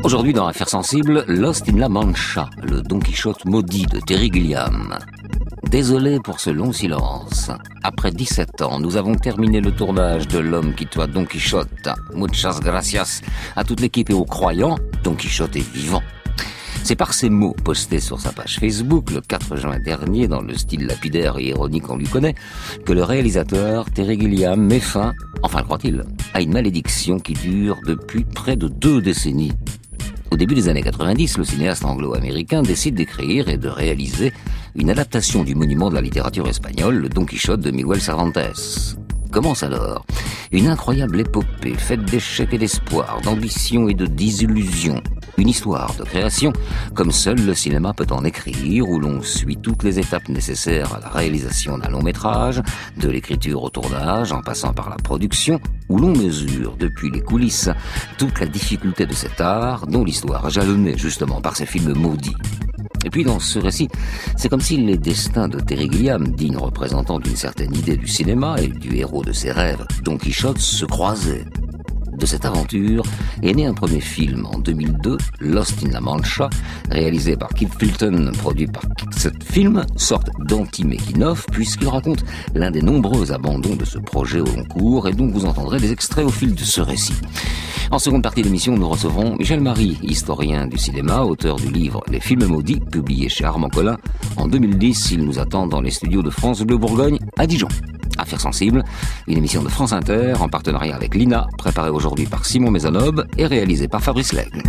Aujourd'hui dans Affaires sensibles, Lost in La Mancha, le Don Quichotte maudit de Terry Gilliam. Désolé pour ce long silence. Après 17 ans, nous avons terminé le tournage de L'homme qui tua Don Quichotte. Muchas gracias à toute l'équipe et aux croyants, Don Quichotte est vivant. C'est par ces mots postés sur sa page Facebook le 4 juin dernier, dans le style lapidaire et ironique qu'on lui connaît, que le réalisateur Terry Gilliam met fin, enfin le croit-il, à une malédiction qui dure depuis près de 2 décennies. Au début des années 90, le cinéaste anglo-américain décide d'écrire et de réaliser une adaptation du monument de la littérature espagnole, le Don Quichotte de Miguel Cervantes. Commence alors une incroyable épopée faite d'échecs et d'espoirs, d'ambition et de désillusions. Une histoire de création comme seul le cinéma peut en écrire, où l'on suit toutes les étapes nécessaires à la réalisation d'un long métrage, de l'écriture au tournage, en passant par la production, où l'on mesure depuis les coulisses toute la difficulté de cet art, dont l'histoire est jalonnée justement par ces films maudits. Et puis dans ce récit, c'est comme si les destins de Terry Gilliam, digne représentant d'une certaine idée du cinéma et du héros de ses rêves, Don Quichotte, se croisaient. De cette aventure est né un premier film en 2002, Lost in La Mancha, réalisé par Keith Fulton, produit par ce film, sorte d'anti-making-of, puisqu'il raconte l'un des nombreux abandons de ce projet au long cours, et donc vous entendrez des extraits au fil de ce récit. En seconde partie de l'émission, nous recevrons Michel Marie, historien du cinéma, auteur du livre Les films maudits, publié chez Armand Collin. En 2010, il nous attend dans les studios de France Bleu Bourgogne à Dijon. Affaires sensibles, une émission de France Inter en partenariat avec l'INA, préparée aujourd'hui par Simon Maisonneuve et réalisée par Fabrice Lègle.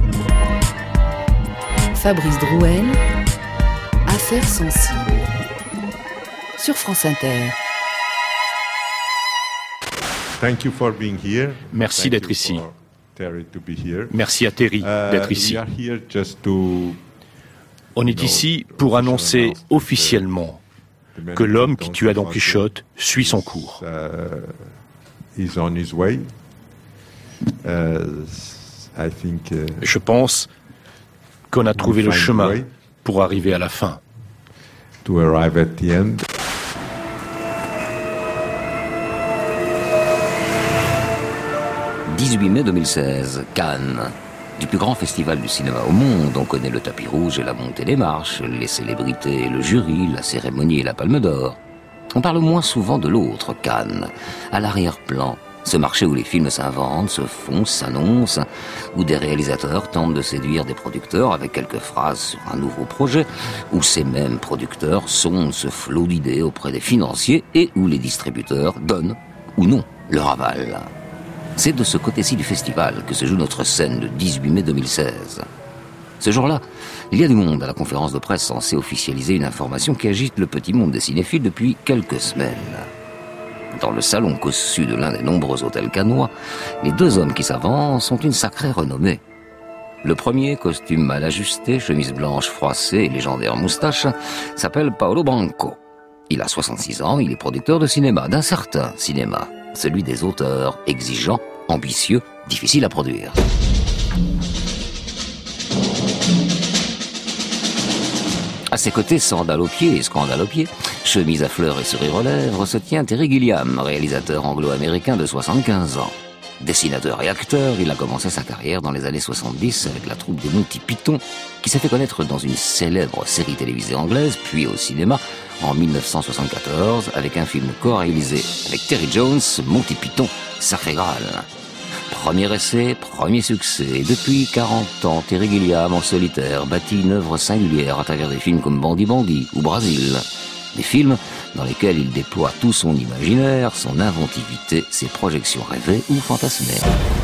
Fabrice Drouel, Affaires sensibles, sur France Inter. Merci d'être ici. Merci à Terry d'être ici. On est ici pour annoncer officiellement que l'homme qui tua Don Quichotte suit son cours. Je pense qu'on a trouvé le chemin pour arriver à la fin. 18 mai 2016, Cannes. Du plus grand festival du cinéma au monde, on connaît le tapis rouge et la montée des marches, les célébrités, le jury, la cérémonie et la palme d'or. On parle moins souvent de l'autre, Cannes, à l'arrière-plan, ce marché où les films s'inventent, se font, s'annoncent, où des réalisateurs tentent de séduire des producteurs avec quelques phrases sur un nouveau projet, où ces mêmes producteurs sondent ce flot d'idées auprès des financiers et où les distributeurs donnent, ou non, leur aval. C'est de ce côté-ci du festival que se joue notre scène le 18 mai 2016. Ce jour-là, il y a du monde à la conférence de presse censée officialiser une information qui agite le petit monde des cinéphiles depuis quelques semaines. Dans le salon cossu de l'un des nombreux hôtels cannois, les 2 hommes qui s'avancent ont une sacrée renommée. Le premier, costume mal ajusté, chemise blanche froissée et légendaire moustache, s'appelle Paolo Branco. Il a 66 ans, il est producteur de cinéma, d'un certain cinéma. Celui des auteurs, exigeants, ambitieux, difficiles à produire. À ses côtés, sandales aux pieds et scandale aux pieds, chemise à fleurs et sourire aux lèvres, se tient Terry Gilliam, réalisateur anglo-américain de 75 ans. Dessinateur et acteur, il a commencé sa carrière dans les années 70 avec la troupe des Monty Python, qui s'est fait connaître dans une célèbre série télévisée anglaise, puis au cinéma, en 1974, avec un film co-réalisé avec Terry Jones, Monty Python, Sacré Graal. Premier essai, premier succès, et depuis 40 ans, Terry Gilliam, en solitaire, bâtit une œuvre singulière à travers des films comme Bandi Bandi ou Brasil. Des films dans lesquels il déploie tout son imaginaire, son inventivité, ses projections rêvées ou fantasmées.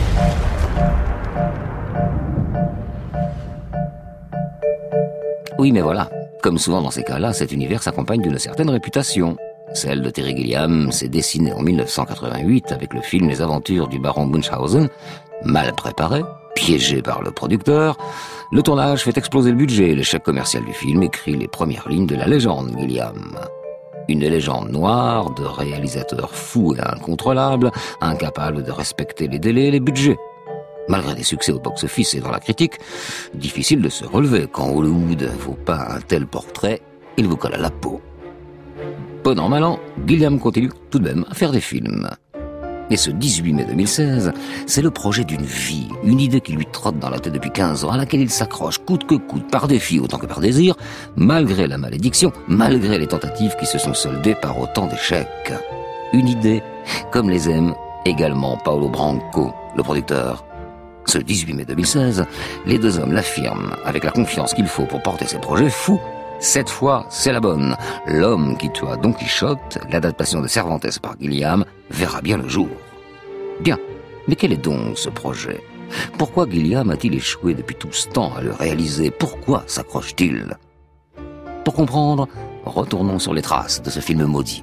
Oui, mais voilà, comme souvent dans ces cas-là, cet univers s'accompagne d'une certaine réputation. Celle de Terry Gilliam s'est dessinée en 1988 avec le film Les Aventures du baron Munchausen, mal préparé, piégé par le producteur. Le tournage fait exploser le budget et l'échec commercial du film écrit les premières lignes de la légende Gilliam. Une légende noire de réalisateurs fous et incontrôlables, incapables de respecter les délais et les budgets. Malgré des succès au box-office et dans la critique, difficile de se relever quand Hollywood vous peint un tel portrait, il vous colle à la peau. Bon an, mal an, Gilliam continue tout de même à faire des films. Et ce 18 mai 2016, c'est le projet d'une vie, une idée qui lui trotte dans la tête depuis 15 ans, à laquelle il s'accroche coûte que coûte, par défi autant que par désir, malgré la malédiction, malgré les tentatives qui se sont soldées par autant d'échecs. Une idée, comme les aime également Paolo Branco, le producteur. Ce 18 mai 2016, les deux hommes l'affirment avec la confiance qu'il faut pour porter ses projets fous. Cette fois, c'est la bonne. L'homme qui tua Don Quichotte, l'adaptation de Cervantes par Gilliam, verra bien le jour. Bien, mais quel est donc ce projet ? Pourquoi Gilliam a-t-il échoué depuis tout ce temps à le réaliser ? Pourquoi s'accroche-t-il ? Pour comprendre, retournons sur les traces de ce film maudit.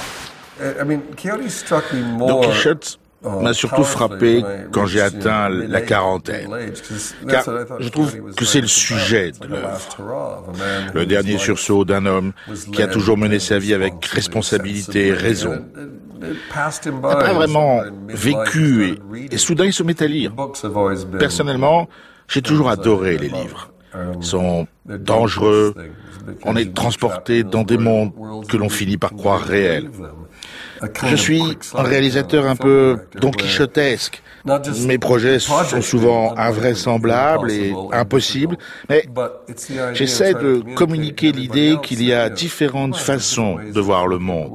Don Quichotte m'a surtout frappé quand j'ai atteint la quarantaine, car je trouve que c'est le sujet de l'œuvre. Le dernier sursaut d'un homme qui a toujours mené sa vie avec responsabilité et raison. Après vraiment vécu et soudain il se met à lire. Personnellement, j'ai toujours adoré les livres. Ils sont dangereux, on est transporté dans des mondes que l'on finit par croire réels. Je suis un réalisateur un peu Don Quichotesque. Mes projets sont souvent invraisemblables et impossibles, mais j'essaie de communiquer l'idée qu'il y a différentes façons de voir le monde.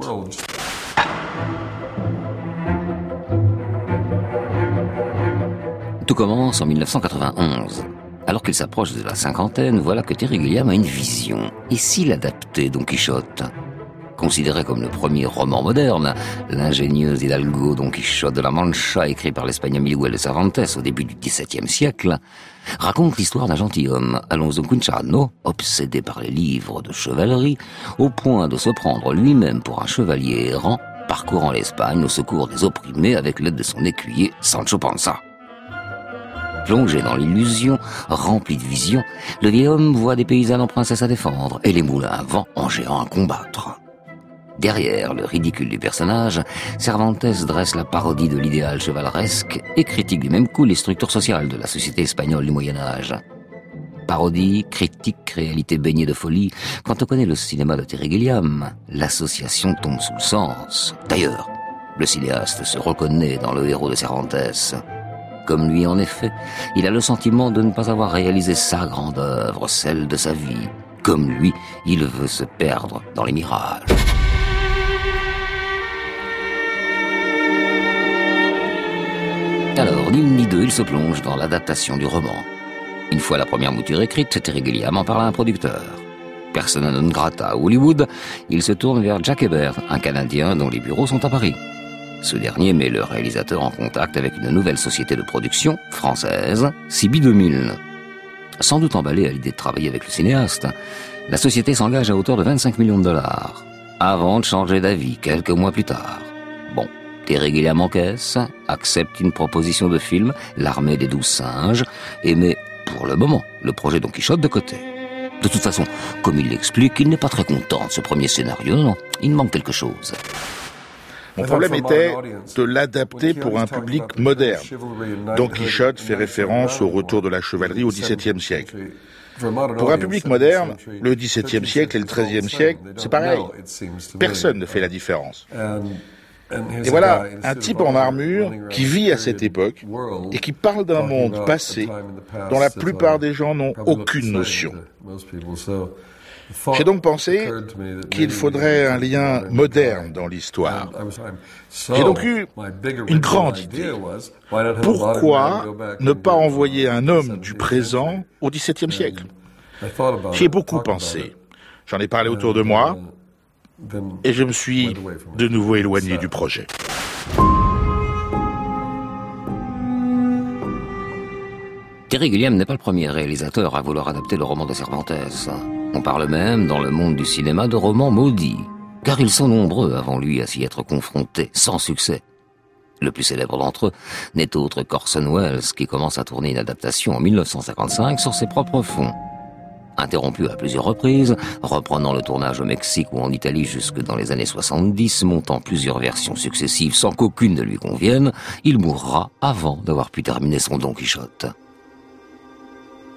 Tout commence en 1991. Alors qu'il s'approche de la cinquantaine, voilà que Terry Gilliam a une vision. Et s'il adaptait Don Quichotte ? Considéré comme le premier roman moderne, l'ingénieux Hidalgo Don Quichotte de la Mancha, écrit par l'espagnol Miguel de Cervantes au début du XVIIe siècle, raconte l'histoire d'un gentilhomme, Alonso Quijano, obsédé par les livres de chevalerie, au point de se prendre lui-même pour un chevalier errant, parcourant l'Espagne au secours des opprimés avec l'aide de son écuyer Sancho Panza. Plongé dans l'illusion, rempli de visions, le vieil homme voit des paysannes en princesse à défendre et les moulins à vent en géants à combattre. Derrière le ridicule du personnage, Cervantes dresse la parodie de l'idéal chevaleresque et critique du même coup les structures sociales de la société espagnole du Moyen-Âge. Parodie, critique, réalité baignée de folie, quand on connaît le cinéma de Terry Gilliam, l'association tombe sous le sens. D'ailleurs, le cinéaste se reconnaît dans le héros de Cervantes. Comme lui, en effet, il a le sentiment de ne pas avoir réalisé sa grande œuvre, celle de sa vie. Comme lui, il veut se perdre dans les mirages. Alors, ni une ni deux, il se plonge dans l'adaptation du roman. Une fois la première mouture écrite, Terry Gilliam en parle à un producteur. Persona non grata à Hollywood, il se tourne vers Jack Ebert, un Canadien dont les bureaux sont à Paris. Ce dernier met le réalisateur en contact avec une nouvelle société de production française, CB 2000. Sans doute emballé à l'idée de travailler avec le cinéaste, la société s'engage à hauteur de 25 millions de dollars, avant de changer d'avis quelques mois plus tard. Bon, Terry Gilliam encaisse, accepte une proposition de film, L'armée des 12 singes, et met, pour le moment, le projet Don Quichotte de côté. De toute façon, comme il l'explique, il n'est pas très content de ce premier scénario, non, il manque quelque chose. Mon problème était de l'adapter pour un public moderne. Don Quichotte fait référence au retour de la chevalerie au XVIIe siècle. Pour un public moderne, le XVIIe siècle et le XIIIe siècle, c'est pareil. Personne ne fait la différence. Et voilà, un type en armure qui vit à cette époque et qui parle d'un monde passé dont la plupart des gens n'ont aucune notion. J'ai donc pensé qu'il faudrait un lien moderne dans l'histoire. J'ai donc eu une grande idée. Pourquoi ne pas envoyer un homme du présent au XVIIe siècle ? J'y ai beaucoup pensé. J'en ai parlé autour de moi et je me suis de nouveau éloigné du projet. Terry Gilliam n'est pas le premier réalisateur à vouloir adapter le roman de Cervantes. On parle même, dans le monde du cinéma, de romans maudits, car ils sont nombreux avant lui à s'y être confrontés, sans succès. Le plus célèbre d'entre eux n'est autre qu'Orson Welles, qui commence à tourner une adaptation en 1955 sur ses propres fonds. Interrompu à plusieurs reprises, reprenant le tournage au Mexique ou en Italie jusque dans les années 70, montant plusieurs versions successives sans qu'aucune ne lui convienne, il mourra avant d'avoir pu terminer son Don Quichotte.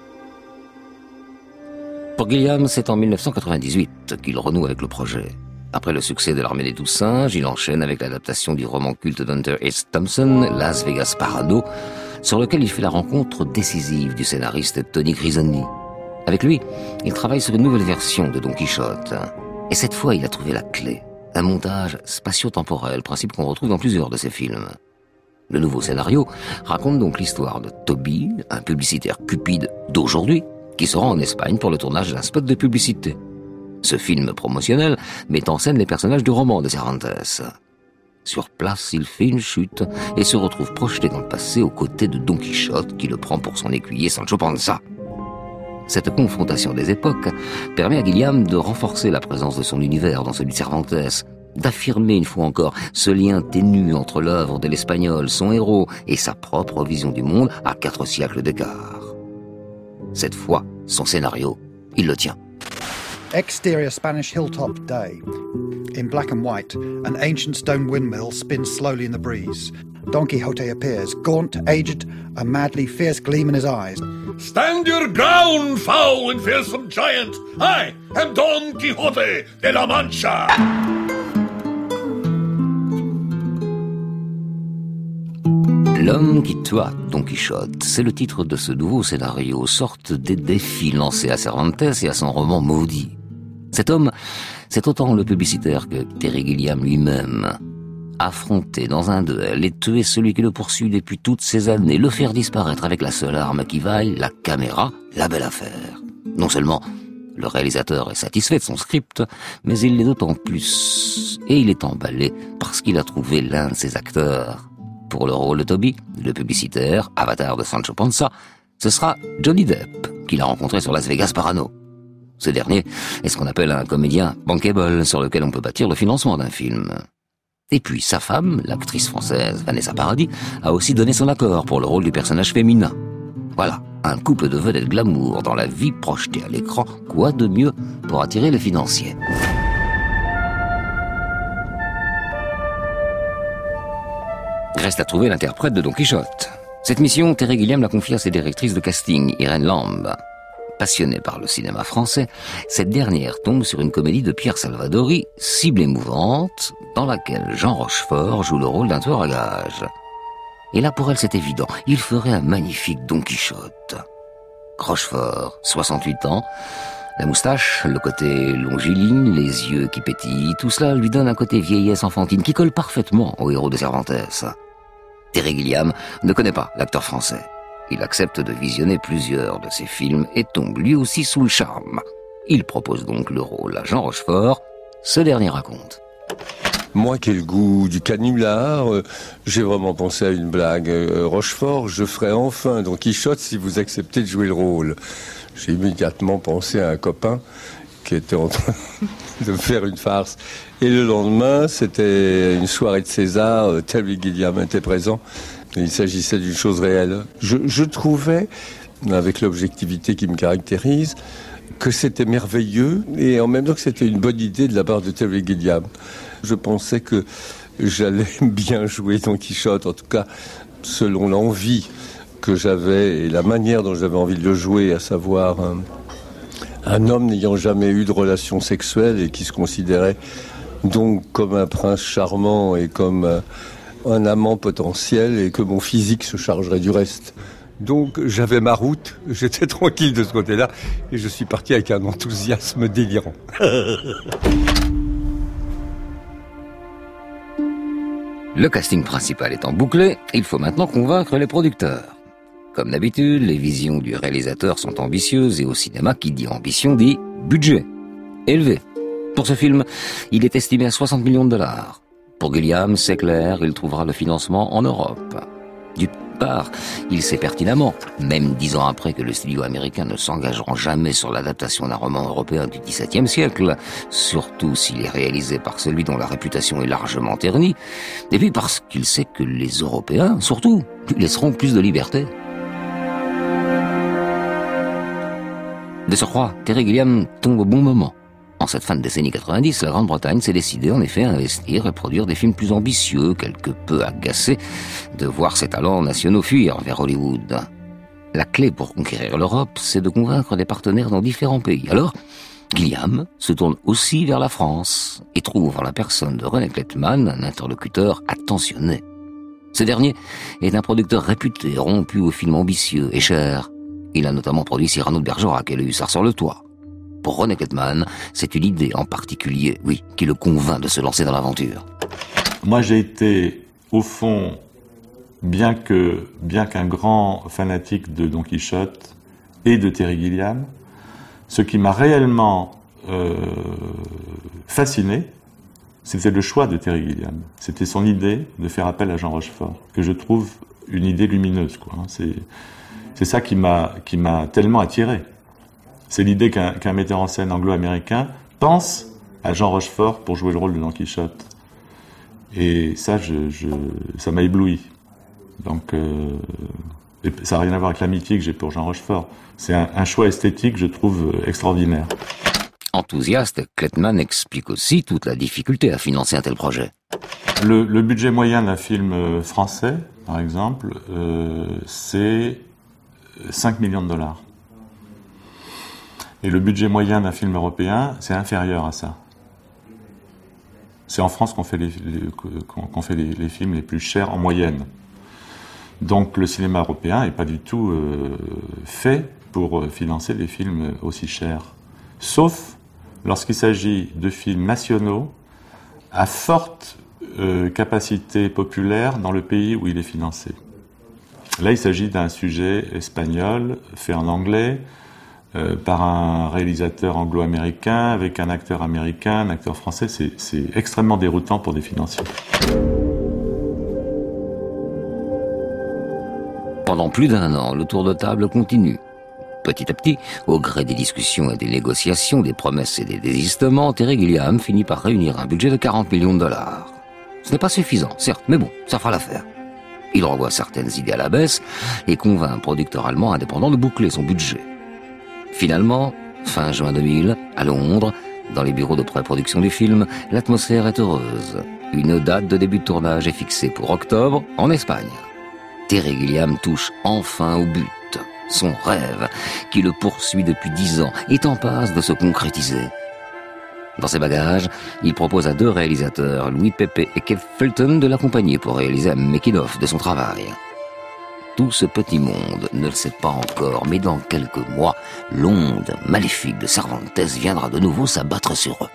Pour Gilliam, c'est en 1998 qu'il renoue avec le projet. Après le succès de l'Armée des Toussaint, il enchaîne avec l'adaptation du roman culte d'Hunter S. Thompson, Las Vegas Parano, sur lequel il fait la rencontre décisive du scénariste Tony Grisoni. Avec lui, il travaille sur une nouvelle version de Don Quichotte. Et cette fois, il a trouvé la clé. Un montage spatio-temporel, principe qu'on retrouve dans plusieurs de ses films. Le nouveau scénario raconte donc l'histoire de Toby, un publicitaire cupide d'aujourd'hui, qui se rend en Espagne pour le tournage d'un spot de publicité. Ce film promotionnel met en scène les personnages du roman de Cervantes. Sur place, il fait une chute et se retrouve projeté dans le passé aux côtés de Don Quichotte qui le prend pour son écuyer Sancho Panza. Cette confrontation des époques permet à Gilliam de renforcer la présence de son univers dans celui de Cervantes, d'affirmer une fois encore ce lien ténu entre l'œuvre de l'Espagnol, son héros, et sa propre vision du monde à 4 siècles d'écart. Cette fois, son scénario, il le tient. Exterior Spanish hilltop day. In black and white, an ancient stone windmill spins slowly in the breeze. Don Quixote appears, gaunt, aged, a madly fierce gleam in his eyes. Stand your ground, foul and fearsome giant! I am Don Quixote de la Mancha! L'homme qui tua Don Quichotte, c'est le titre de ce nouveau scénario, sorte des défis lancés à Cervantes et à son roman maudit. Cet homme, c'est autant le publicitaire que Terry Gilliam lui-même. Affronter dans un duel et tuer celui qui le poursuit depuis toutes ces années, le faire disparaître avec la seule arme qui vaille, la caméra, la belle affaire. Non seulement le réalisateur est satisfait de son script, mais il l'est d'autant plus. Et il est emballé parce qu'il a trouvé l'un de ses acteurs. Pour le rôle de Toby, le publicitaire, avatar de Sancho Panza, ce sera Johnny Depp, qu'il a rencontré sur Las Vegas Parano. Ce dernier est ce qu'on appelle un comédien bankable sur lequel on peut bâtir le financement d'un film. Et puis sa femme, l'actrice française Vanessa Paradis, a aussi donné son accord pour le rôle du personnage féminin. Voilà, un couple de vedettes glamour dans la vie projetée à l'écran, quoi de mieux pour attirer les financiers. Reste à trouver l'interprète de Don Quichotte. Cette mission, Terry Gilliam l'a confiée à ses directrices de casting, Irène Lamb. Passionnée par le cinéma français, cette dernière tombe sur une comédie de Pierre Salvadori, cible émouvante, dans laquelle Jean Rochefort joue le rôle d'un tueur à gages. Et là, pour elle, c'est évident, il ferait un magnifique Don Quichotte. Rochefort, 68 ans, la moustache, le côté longiligne, les yeux qui pétillent, tout cela lui donne un côté vieillesse enfantine qui colle parfaitement au héros de Cervantes. Terry Gilliam ne connaît pas l'acteur français. Il accepte de visionner plusieurs de ses films et tombe lui aussi sous le charme. Il propose donc le rôle à Jean Rochefort. Ce dernier raconte. Moi qui ai le goût du canular, j'ai vraiment pensé à une blague. Rochefort, je ferai enfin Don Quichotte si vous acceptez de jouer le rôle. J'ai immédiatement pensé à un copain qui était en train de faire une farce. Et le lendemain, c'était une soirée de César, Terry Gilliam était présent. Il s'agissait d'une chose réelle. Je trouvais, avec l'objectivité qui me caractérise, que c'était merveilleux et en même temps que c'était une bonne idée de la part de Terry Gilliam. Je pensais que j'allais bien jouer Don Quichotte, en tout cas selon l'envie que j'avais et la manière dont j'avais envie de le jouer, à savoir un homme n'ayant jamais eu de relation sexuelle et qui se considérait donc comme un prince charmant et comme un amant potentiel et que mon physique se chargerait du reste. Donc j'avais ma route, j'étais tranquille de ce côté-là et je suis parti avec un enthousiasme délirant. Le casting principal étant bouclé, il faut maintenant convaincre les producteurs. Comme d'habitude, les visions du réalisateur sont ambitieuses et au cinéma, qui dit ambition dit budget élevé. Pour ce film, il est estimé à 60 millions de dollars. Pour Gilliam, c'est clair, il trouvera le financement en Europe. Du part, il sait pertinemment, même 10 ans après que le studio américain ne s'engageront jamais sur l'adaptation d'un roman européen du XVIIe siècle, surtout s'il est réalisé par celui dont la réputation est largement ternie, et puis parce qu'il sait que les Européens, surtout, lui laisseront plus de liberté. De surcroît, Terry Gilliam tombe au bon moment. En cette fin de décennie 90, la Grande-Bretagne s'est décidée en effet à investir et produire des films plus ambitieux, quelque peu agacés de voir ses talents nationaux fuir vers Hollywood. La clé pour conquérir l'Europe, c'est de convaincre des partenaires dans différents pays. Alors, Gilliam se tourne aussi vers la France et et trouve en la personne de René Klettmann un interlocuteur attentionné. Ce dernier est un producteur réputé, rompu aux films ambitieux et chers. Il a notamment produit Cyrano de Bergerac et Le Hussard sur le toit. Pour René Klettmann, c'est une idée en particulier, oui, qui le convainc de se lancer dans l'aventure. Moi, j'ai été, au fond, bien qu'un grand fanatique de Don Quichotte et de Terry Gilliam, ce qui m'a réellement fasciné, c'était le choix de Terry Gilliam. C'était son idée de faire appel à Jean Rochefort, que je trouve une idée lumineuse, quoi. C'est ça qui m'a tellement attiré. C'est l'idée qu'un metteur en scène anglo-américain pense à Jean Rochefort pour jouer le rôle de Don Quichotte. Et ça, ça m'a ébloui. Donc, ça n'a rien à voir avec l'amitié que j'ai pour Jean Rochefort. C'est un choix esthétique, je trouve, extraordinaire. Enthousiaste, Klettmann explique aussi toute la difficulté à financer un tel projet. Le budget moyen d'un film français, par exemple, c'est 5 millions de dollars. Et le budget moyen d'un film européen, c'est inférieur à ça. C'est en France qu'on fait les films les plus chers en moyenne. Donc le cinéma européen n'est pas du tout fait pour financer des films aussi chers. Sauf lorsqu'il s'agit de films nationaux à forte capacité populaire dans le pays où il est financé. Là, il s'agit d'un sujet espagnol, fait en anglais, par un réalisateur anglo-américain, avec un acteur américain, un acteur français. C'est extrêmement déroutant pour des financiers. Pendant plus d'1 an, le tour de table continue. Petit à petit, au gré des discussions et des négociations, des promesses et des désistements, Terry Gilliam finit par réunir un budget de 40 millions de dollars. Ce n'est pas suffisant, certes, mais bon, ça fera l'affaire. Il revoit certaines idées à la baisse et convainc un producteur allemand indépendant de boucler son budget. Finalement, fin juin 2000, à Londres, dans les bureaux de pré-production du film, l'atmosphère est heureuse. Une date de début de tournage est fixée pour octobre, en Espagne. Terry Gilliam touche enfin au but. Son rêve, qui le poursuit depuis 10 ans, est en passe de se concrétiser. Dans ses bagages, il propose à 2 réalisateurs, Louis Pepe et Keith Fulton, de l'accompagner pour réaliser un making-of de son travail. Tout ce petit monde ne le sait pas encore, mais dans quelques mois, l'onde maléfique de Cervantes viendra de nouveau s'abattre sur eux.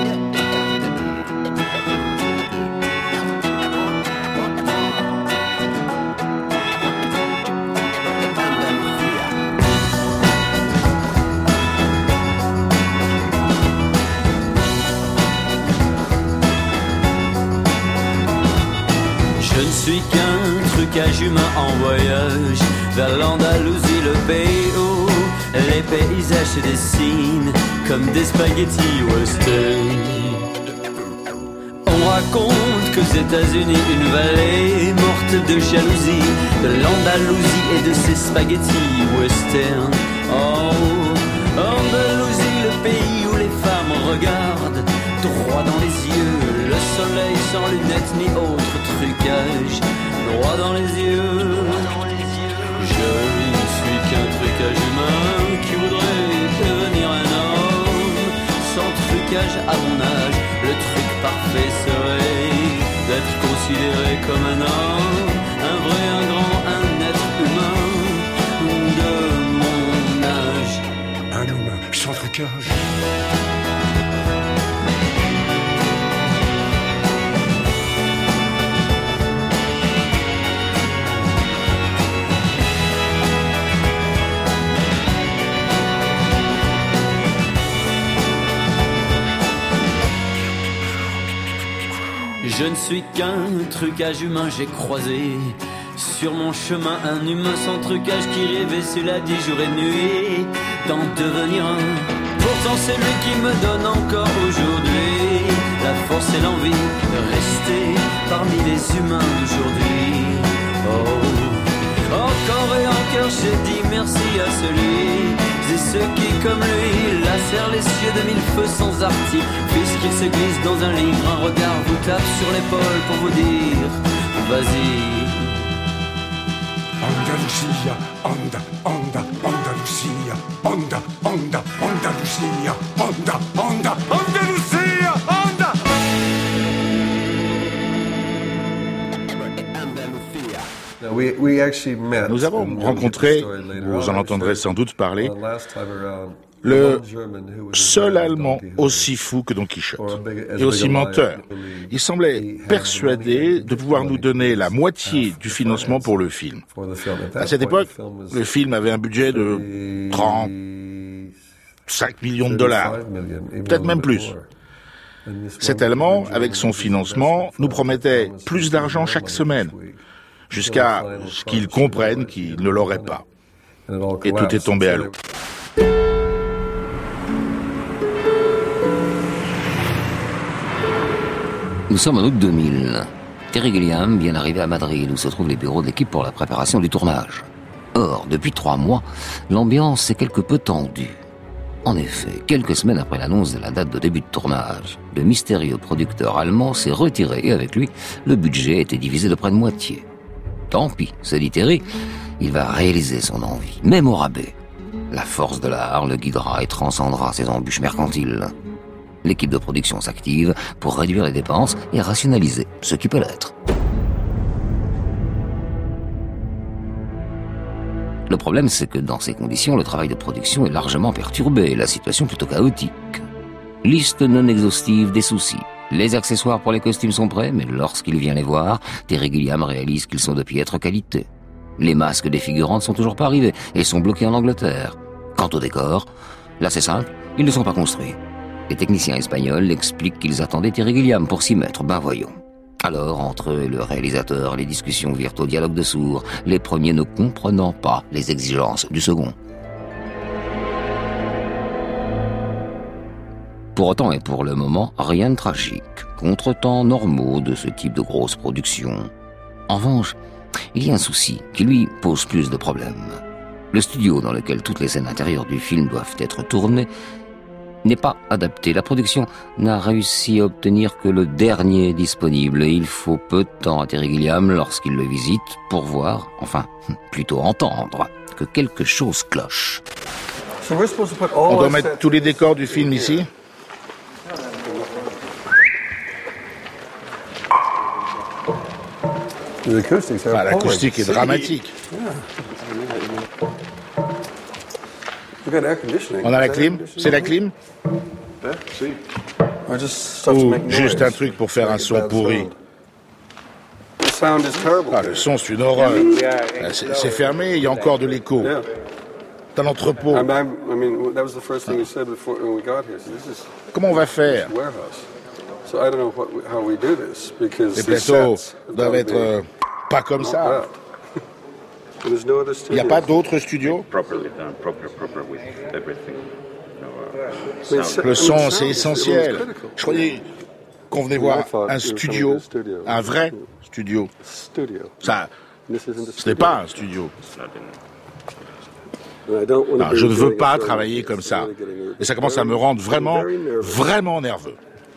Je ne suis qu'un trucage humain en voyage vers l'Andalousie, le pays où les paysages se dessinent comme des spaghettis western. On raconte qu'aux États-Unis, une vallée morte de jalousie, de l'Andalousie et de ses spaghettis western. Oh, Andalousie, le pays où les femmes regardent droit dans les yeux le soleil sans lunettes ni autre trucage, droit dans les yeux. Je ne suis qu'un trucage humain qui voudrait devenir un homme. Sans trucage à mon âge, le truc parfait serait d'être considéré comme un homme, un vrai, un grand, un être humain de mon âge. Un humain sans trucage. Je ne suis qu'un trucage humain, j'ai croisé sur mon chemin un humain sans trucage qui rêvait, cela dit jour et nuit, d'en devenir un. Pourtant c'est lui qui me donne encore aujourd'hui la force et l'envie de rester parmi les humains d'aujourd'hui. Oh, encore et encore j'ai dit merci à celui et ceux qui comme lui lacèrent les cieux de 1000 feux sans artifice, puisqu'il se glisse dans un livre, un regard vous tape sur l'épaule pour vous dire vas-y. Andalusia, Anda, Anda, Andalusia, Anda, Anda, Andalusia, Anda, Anda, Andalusia, Anda. Nous avons rencontré, vous en entendrez sans doute parler, le seul Allemand aussi fou que Don Quichotte et aussi menteur. Il semblait persuadé de pouvoir nous donner la moitié du financement pour le film. À cette époque, le film avait un budget de 35 millions de dollars, peut-être même plus. Cet Allemand, avec son financement, nous promettait plus d'argent chaque semaine, jusqu'à ce qu'il comprenne qu'il ne l'aurait pas. Et tout est tombé à l'eau. Nous sommes en août 2000. Terry Gilliam vient d'arriver à Madrid, où se trouvent les bureaux de l'équipe pour la préparation du tournage. Or, depuis 3 mois, l'ambiance est quelque peu tendue. En effet, quelques semaines après l'annonce de la date de début de tournage, le mystérieux producteur allemand s'est retiré et avec lui, le budget a été divisé de près de moitié. Tant pis, se dit Terry, il va réaliser son envie, même au rabais. La force de l'art le guidera et transcendra ses embûches mercantiles. L'équipe de production s'active pour réduire les dépenses et rationaliser ce qui peut l'être. Le problème, c'est que dans ces conditions, le travail de production est largement perturbé et la situation plutôt chaotique. Liste non exhaustive des soucis. Les accessoires pour les costumes sont prêts, mais lorsqu'il vient les voir, Terry Gilliam réalise qu'ils sont de piètre qualité. Les masques des figurantes sont toujours pas arrivés et sont bloqués en Angleterre. Quant au décor, là c'est simple, ils ne sont pas construits. Les techniciens espagnols expliquent qu'ils attendaient Terry Gilliam pour s'y mettre, ben voyons. Alors, entre eux et le réalisateur, les discussions virent au dialogue de sourds, les premiers ne comprenant pas les exigences du second. Pour autant et pour le moment, rien de tragique. Contretemps normaux de ce type de grosse production. En revanche, il y a un souci qui lui pose plus de problèmes. Le studio dans lequel toutes les scènes intérieures du film doivent être tournées n'est pas adapté. La production n'a réussi à obtenir que le dernier disponible et il faut peu de temps à Terry Gilliam lorsqu'il le visite pour voir, enfin, plutôt entendre, que quelque chose cloche. On doit mettre tous les décors du film ici ? L'acoustique est dramatique. On a la clim ? C'est la clim ? Ou juste un truc pour faire un son pourri ? Le son, c'est une horreur. C'est fermé, il y a encore de l'écho. Dans l'entrepôt. Comment on va faire ? Les plateaux doivent être pas comme ça. Il n'y a pas d'autres studios ? Le son, c'est essentiel. Je croyais qu'on venait voir un studio, un vrai studio. Ça, ce n'est pas un studio. Non, je ne veux pas travailler comme ça. Et ça commence à me rendre vraiment, vraiment nerveux.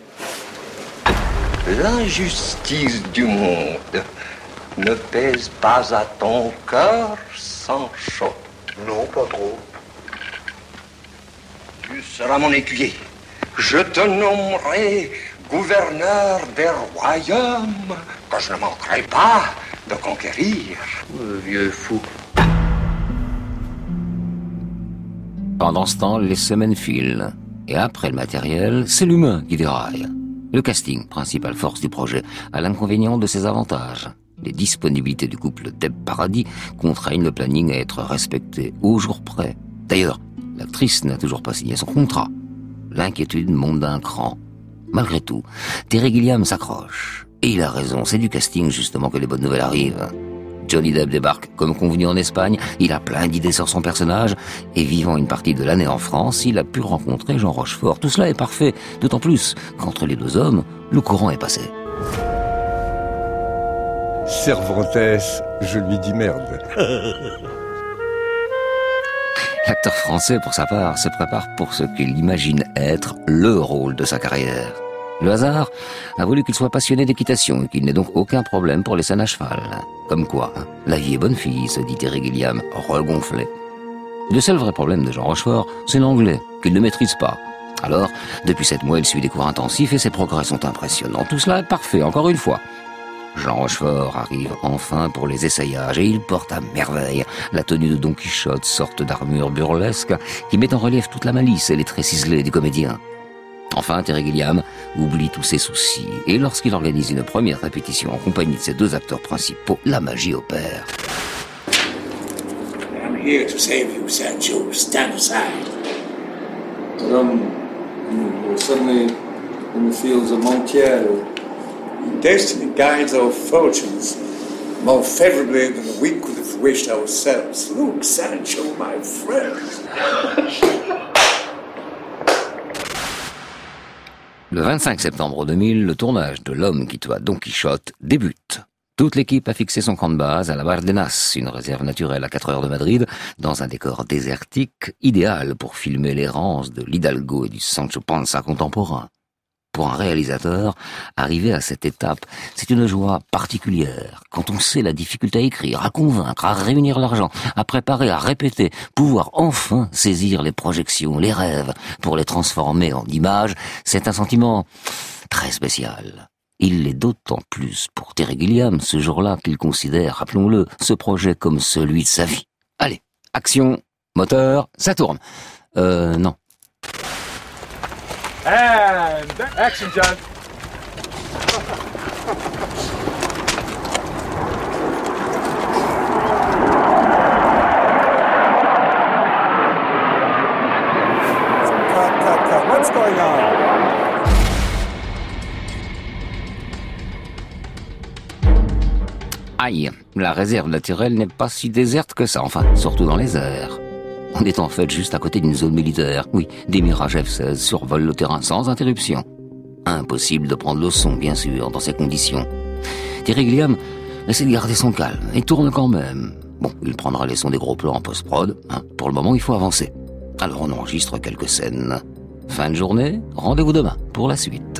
L'injustice du monde ne pèse pas à ton cœur sans choc. Non, pas trop. Tu seras mon écuyer. Je te nommerai gouverneur des royaumes que je ne manquerai pas de conquérir. Vieux fou. Pendant ce temps, les semaines filent. Et après le matériel, c'est l'humain qui déraille. Le casting, principale force du projet, a l'inconvénient de ses avantages. Les disponibilités du couple Deb Paradis contraignent le planning à être respecté au jour près. D'ailleurs, l'actrice n'a toujours pas signé son contrat. L'inquiétude monte d'un cran. Malgré tout, Terry Gilliam s'accroche. Et il a raison, c'est du casting justement que les bonnes nouvelles arrivent. Johnny Depp débarque comme convenu en Espagne, il a plein d'idées sur son personnage, et vivant une partie de l'année en France, il a pu rencontrer Jean Rochefort. Tout cela est parfait, d'autant plus qu'entre les deux hommes, le courant est passé. Cervantes, je lui dis merde. L'acteur français, pour sa part, se prépare pour ce qu'il imagine être le rôle de sa carrière. Le hasard a voulu qu'il soit passionné d'équitation et qu'il n'ait donc aucun problème pour les scènes à cheval. Comme quoi, la vie est bonne fille, se dit Terry Gilliam, regonflé. Le seul vrai problème de Jean Rochefort, c'est l'anglais, qu'il ne maîtrise pas. Alors, depuis 7 mois, il suit des cours intensifs et ses progrès sont impressionnants. Tout cela est parfait, encore une fois. Jean Rochefort arrive enfin pour les essayages et il porte à merveille la tenue de Don Quichotte, sorte d'armure burlesque qui met en relief toute la malice et les traits ciselés du comédien. Enfin, Terry Gilliam oublie tous ses soucis et lorsqu'il organise une première répétition en compagnie de ses deux acteurs principaux, la magie opère. I'm here to save you, Sancho. Stand aside. We're suddenly in the fields of Montiero. Destiny guides our fortunes more favorably than we could have wished ourselves. Look, Sancho, my friend. Le 25 septembre 2000, le tournage de L'homme qui tua Don Quichotte débute. Toute l'équipe a fixé son camp de base à la Bardenas, une réserve naturelle à 4 heures de Madrid, dans un décor désertique, idéal pour filmer l'errance de l'Hidalgo et du Sancho Panza contemporain. Pour un réalisateur, arriver à cette étape, c'est une joie particulière. Quand on sait la difficulté à écrire, à convaincre, à réunir l'argent, à préparer, à répéter, pouvoir enfin saisir les projections, les rêves, pour les transformer en images, c'est un sentiment très spécial. Il l'est d'autant plus pour Terry Gilliam ce jour-là qu'il considère, rappelons-le, ce projet comme celui de sa vie. Allez, action, moteur, ça tourne. Non. And action, John. Cut. What's going on? Aïe, la réserve naturelle n'est pas si déserte que ça, enfin, surtout dans les airs. On est en fait juste à côté d'une zone militaire. Oui, des Mirage F-16 survolent le terrain sans interruption. Impossible de prendre le son, bien sûr, dans ces conditions. Terry Gilliam essaie de garder son calme et tourne quand même. Bon, il prendra les sons des gros plans en post-prod. Pour le moment, il faut avancer. Alors on enregistre quelques scènes. Fin de journée, rendez-vous demain pour la suite.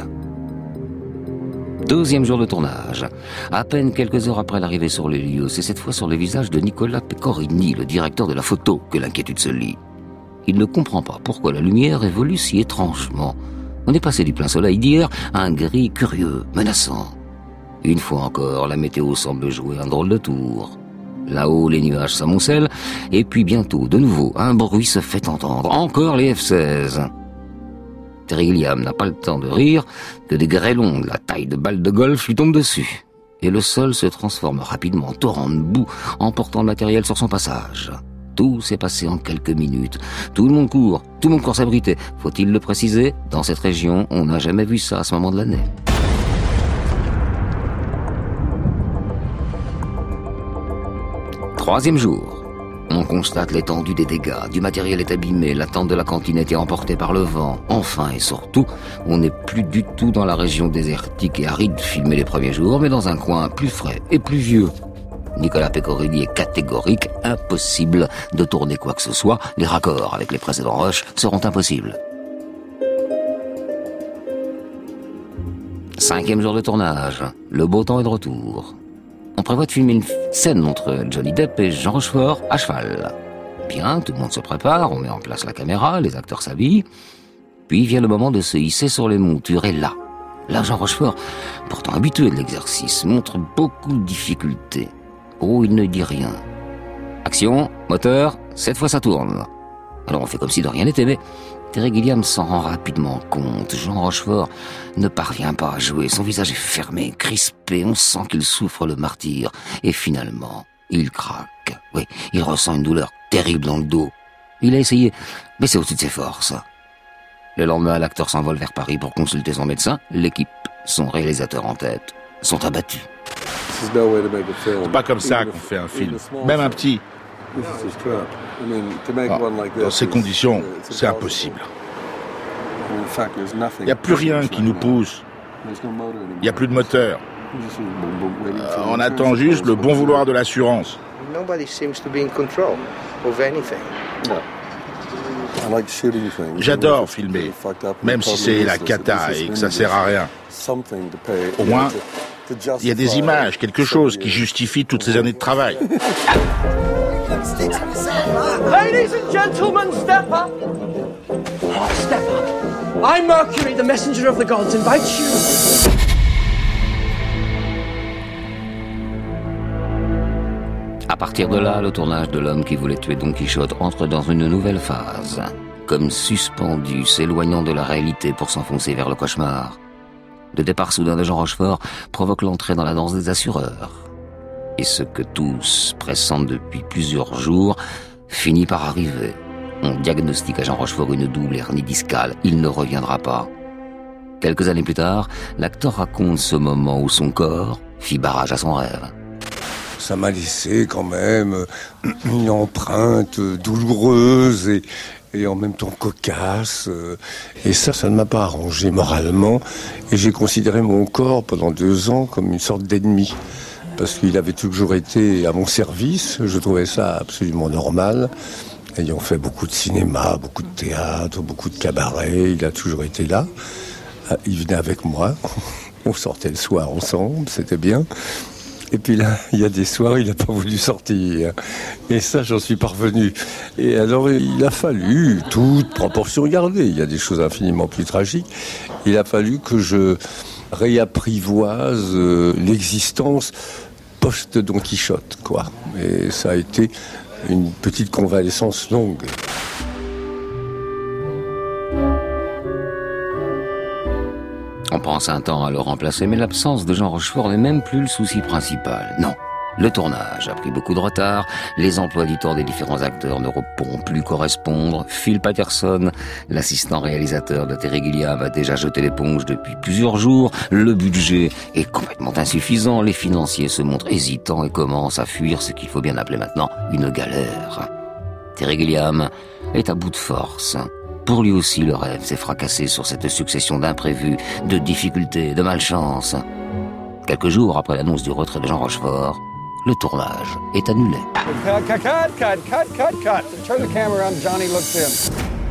12e jour de tournage. À peine quelques heures après l'arrivée sur les lieux, c'est cette fois sur le visage de Nicolas Pecorini, le directeur de la photo, que l'inquiétude se lit. Il ne comprend pas pourquoi la lumière évolue si étrangement. On est passé du plein soleil d'hier à un gris curieux, menaçant. Une fois encore, la météo semble jouer un drôle de tour. Là-haut, les nuages s'amoncellent, et puis bientôt, de nouveau, un bruit se fait entendre. Encore les F-16. Terry Gilliam n'a pas le temps de rire que des grêlons de la taille de balles de golf lui tombent dessus. Et le sol se transforme rapidement en torrent de boue, emportant le matériel sur son passage. Tout s'est passé en quelques minutes. Tout le monde court s'abriter. Faut-il le préciser? Dans cette région, on n'a jamais vu ça à ce moment de l'année. Troisième jour. On constate l'étendue des dégâts, du matériel est abîmé, la tente de la cantine a été emportée par le vent. Enfin et surtout, on n'est plus du tout dans la région désertique et aride filmée les premiers jours, mais dans un coin plus frais et plus vieux. Nicolas Pecorini est catégorique, impossible de tourner quoi que ce soit, les raccords avec les précédents rushs seront impossibles. 5e jour de tournage, le beau temps est de retour. On prévoit de filmer une scène entre Johnny Depp et Jean Rochefort à cheval. Bien, tout le monde se prépare, on met en place la caméra, les acteurs s'habillent. Puis vient le moment de se hisser sur les montures, et là, Jean Rochefort, pourtant habitué de l'exercice, montre beaucoup de difficultés. Oh, il ne dit rien. Action, moteur, cette fois ça tourne. Alors on fait comme si de rien n'était, mais Terry Gilliam s'en rend rapidement compte. Jean Rochefort ne parvient pas à jouer. Son visage est fermé, crispé. On sent qu'il souffre le martyre. Et finalement, il craque. Oui, il ressent une douleur terrible dans le dos. Il a essayé, mais c'est au-dessus de ses forces. Le lendemain, l'acteur s'envole vers Paris pour consulter son médecin. L'équipe, son réalisateur en tête, sont abattus. C'est pas comme ça qu'on fait un film, même un petit. Dans ces conditions, c'est impossible. Il n'y a plus rien qui nous pousse. Il n'y a plus de moteur. On attend juste le bon vouloir de l'assurance. J'adore filmer, même si c'est la cata et que ça sert à rien. Au moins, il y a des images, quelque chose qui justifie toutes ces années de travail. Ladies and gentlemen, step up. Oh, step up. I, Mercury, the messenger of the gods, invite you. À partir de là, le tournage de L'homme qui voulait tuer Don Quichotte entre dans une nouvelle phase, comme suspendu, s'éloignant de la réalité pour s'enfoncer vers le cauchemar. Le départ soudain de Jean Rochefort provoque l'entrée dans la danse des assureurs. Et ce que tous pressentent depuis plusieurs jours finit par arriver. On diagnostique à Jean Rochefort une double hernie discale. Il ne reviendra pas. Quelques années plus tard, l'acteur raconte ce moment où son corps fit barrage à son rêve. Ça m'a laissé quand même une empreinte douloureuse et en même temps cocasse. Et ça ne m'a pas arrangé moralement. Et j'ai considéré mon corps pendant 2 ans comme une sorte d'ennemi. Parce qu'il avait toujours été à mon service. Je trouvais ça absolument normal. Ayant fait beaucoup de cinéma, beaucoup de théâtre, beaucoup de cabaret, il a toujours été là. Il venait avec moi. On sortait le soir ensemble, c'était bien. Et puis là, il y a des soirs, il n'a pas voulu sortir. Et ça, j'en suis parvenu. Et alors, il a fallu, toute proportion gardée, il y a des choses infiniment plus tragiques, il a fallu que je réapprivoise l'existence post-Don Quichotte, quoi. Et ça a été une petite convalescence longue. On pense un temps à le remplacer, mais l'absence de Jean Rochefort n'est même plus le souci principal. Non, le tournage a pris beaucoup de retard, les emplois du temps des différents acteurs ne pourront plus correspondre. Phil Patterson, l'assistant réalisateur de Terry Gilliam, a déjà jeté l'éponge depuis plusieurs jours. Le budget est complètement insuffisant, les financiers se montrent hésitants et commencent à fuir ce qu'il faut bien appeler maintenant une galère. Terry Gilliam est à bout de force. Pour lui aussi, le rêve s'est fracassé sur cette succession d'imprévus, de difficultés, de malchance. Quelques jours après l'annonce du retrait de Jean Rochefort, le tournage est annulé. Cut. Turn the camera on, Johnny looks in.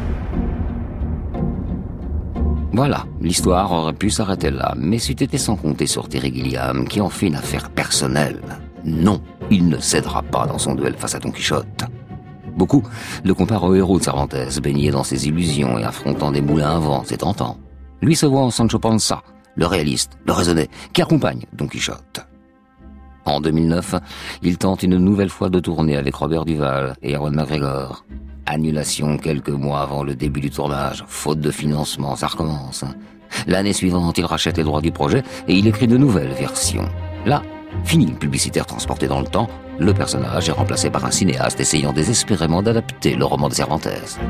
Voilà, l'histoire aurait pu s'arrêter là, mais c'eût été sans compter sur Terry Gilliam, qui en fait une affaire personnelle. Non, il ne cédera pas dans son duel face à Don Quichotte. Beaucoup le comparent au héros de Cervantes, baigné dans ses illusions et affrontant des moulins à vent, c'est tentant. Lui se voit en Sancho Panza, le réaliste, le raisonné, qui accompagne Don Quichotte. En 2009, il tente une nouvelle fois de tourner avec Robert Duvall et Ewan McGregor. Annulation quelques mois avant le début du tournage, faute de financement, ça recommence. L'année suivante, il rachète les droits du projet et il écrit de nouvelles versions. Là, fini le publicitaire transporté dans le temps, le personnage est remplacé par un cinéaste essayant désespérément d'adapter le roman de Cervantes.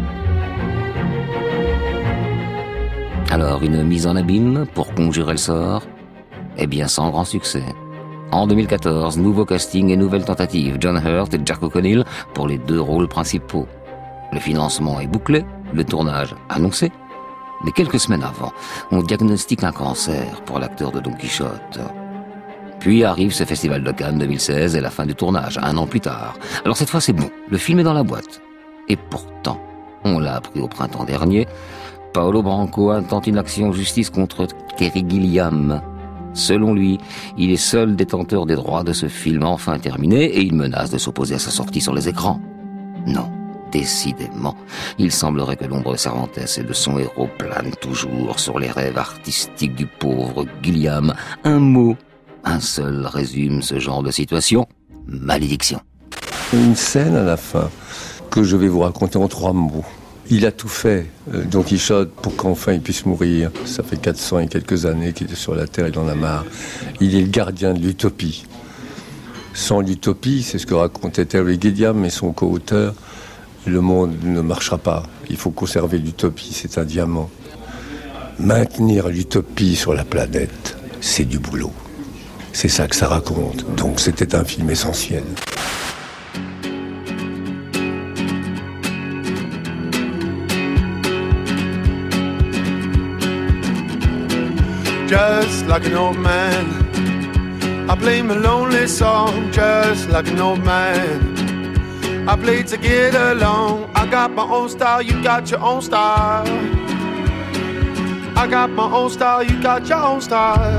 Alors, une mise en abîme pour conjurer le sort ? Eh bien, sans grand succès. En 2014, nouveau casting et nouvelle tentative, John Hurt et Jack O'Connell pour les 2 rôles principaux. Le financement est bouclé, le tournage annoncé. Mais quelques semaines avant, on diagnostique un cancer pour l'acteur de Don Quichotte. Puis arrive ce festival de Cannes 2016 et la fin du tournage, 1 an plus tard. Alors cette fois c'est bon, le film est dans la boîte. Et pourtant, on l'a appris au printemps dernier, Paolo Branco intente une action en justice contre Terry Gilliam. Selon lui, il est seul détenteur des droits de ce film enfin terminé et il menace de s'opposer à sa sortie sur les écrans. Non, décidément, il semblerait que l'ombre de Cervantes et de son héros plane toujours sur les rêves artistiques du pauvre Gilliam. Un mot, un seul résume ce genre de situation, malédiction. Une scène à la fin que je vais vous raconter en 3 mots. Il a tout fait, Don Quichotte, pour qu'enfin il puisse mourir. Ça fait 400 et quelques années qu'il est sur la terre, il en a marre. Il est le gardien de l'utopie. Sans l'utopie, c'est ce que racontait Terry Gilliam et son co-auteur, le monde ne marchera pas. Il faut conserver l'utopie, c'est un diamant. Maintenir l'utopie sur la planète, c'est du boulot. C'est ça que ça raconte. Donc c'était un film essentiel. Just like an old man, I play my lonely song. Just like an old man, I play to get along. I got my own style, you got your own style. I got my own style, you got your own style.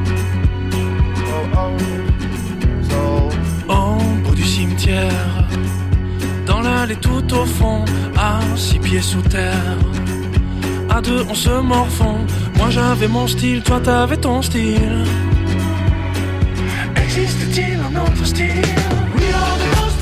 Au bout du cimetière, dans l'allée tout au fond, à 6 pieds sous terre. À 2 on se morfond. Moi j'avais mon style, toi t'avais ton style. Existe-t-il un autre style? We are the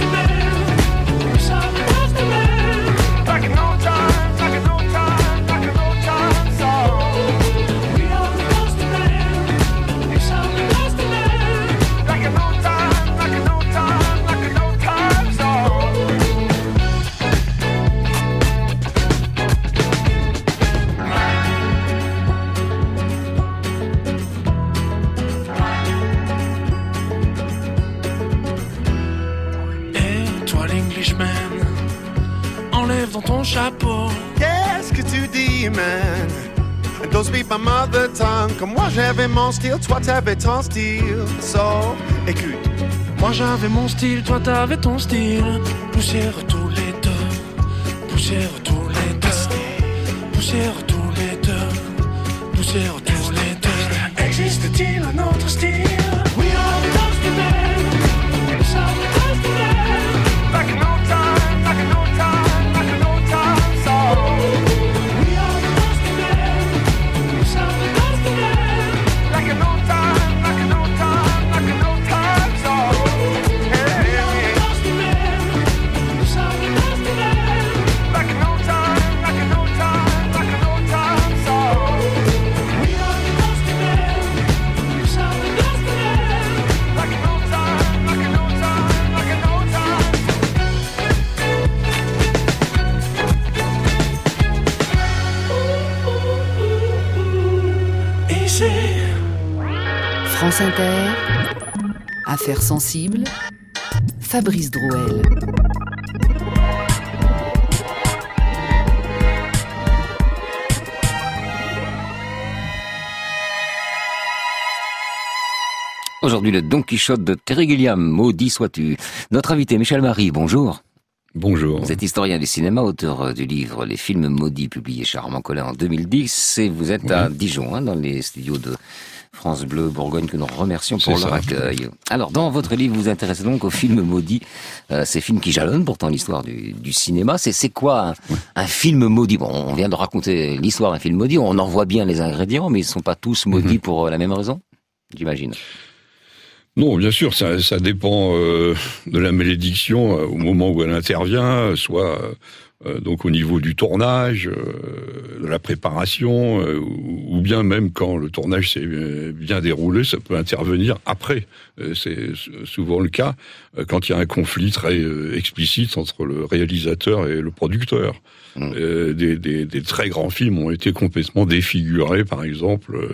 rêves dans ton chapeau. Qu'est-ce que tu dis, man? Don't speak my mother tongue. Comme moi j'avais mon style, toi t'avais ton style. So, écoute. Moi j'avais mon style, toi t'avais ton style. Poussière tous les deux. Poussière tous les deux. Poussière tous les deux. Poussière tous les deux. Existe-t-il un autre style? We are the dusty men. We are the dusty men. Like an old time, like an old time, like an old time song. We are the dusty men. We are the dusty men. Like an old time, like an old time, like an old time song. We are the dusty men. We are the dusty men. Like an old time, like an old time, like an old time song. We are the dusty men. We are the dusty men. Like an old time, like an old time, like an old time. Ici. France Inter, Affaires sensibles, Fabrice Drouel. Aujourd'hui, le Don Quichotte de Terry Gilliam, maudit sois-tu. Notre invité, Michel Marie, bonjour. Bonjour. Vous êtes historien du cinéma, auteur du livre Les films maudits, publié chez Armand Collet en 2010, et vous êtes à Dijon, dans les studios de France Bleu Bourgogne, que nous remercions pour leur accueil. Alors, dans votre livre, vous vous intéressez donc aux films maudits, ces films qui jalonnent pourtant l'histoire du cinéma. C'est quoi un film maudit? Bon, on vient de raconter l'histoire d'un film maudit, on en voit bien les ingrédients, mais ils ne sont pas tous maudits pour la même raison, j'imagine. Non, bien sûr, ça dépend de la malédiction au moment où elle intervient, soit donc au niveau du tournage, de la préparation, ou bien même quand le tournage s'est bien déroulé, ça peut intervenir après. C'est souvent le cas quand il y a un conflit très explicite entre le réalisateur et le producteur. Des très grands films ont été complètement défigurés, par exemple,